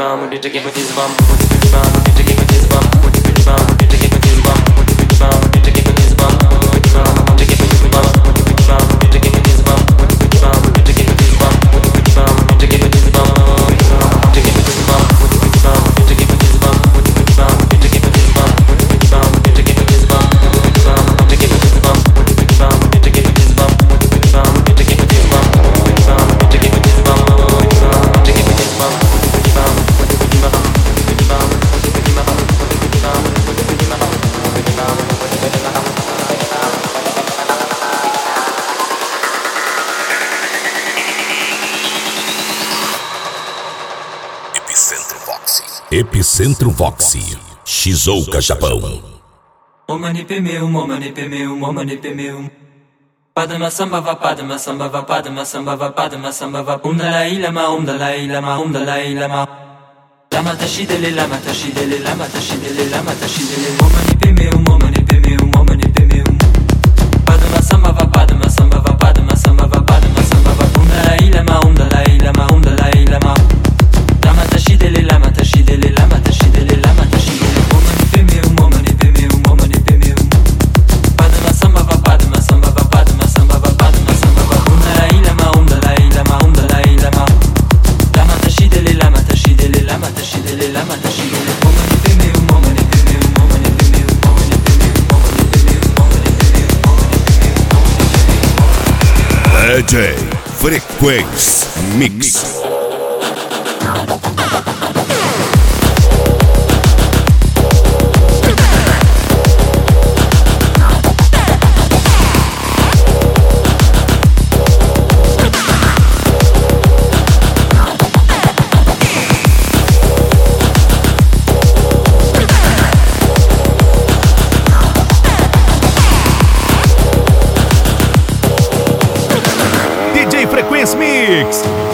Epicentro Voxy, Shizuoka, Japão. Omani pemeu, momani pemeu, momani pemeu. Padma samba va padma samba va padma samba va padma samba va umdalai lama umdalai lama umdalai lama. Lama tashidele lama tashidele lama tashidele lama tashidele. Momani pemeu, momani pemeu, momani pemeu. Padma samba va padma samba va padma samba va padma samba va umdalai lama umdalai lama umdalai lama. Lama tashidele lama tashidele lama tashidele lama tashidele. Momani pemeu, momani pemeu, momani pemeu. Padma samba va padma samba va padma samba va padma samba va umdalai lama umdalai lama umdalai lama. Lama tashidele lama tashidele lama tashidele lama tashidele. Momani pemeu, momani pemeu, momani pemeu, momani pemeu, momani pemeu, momani pemeu, momani pemeu. DJ Frequência Mix. DJ Frequência Mix.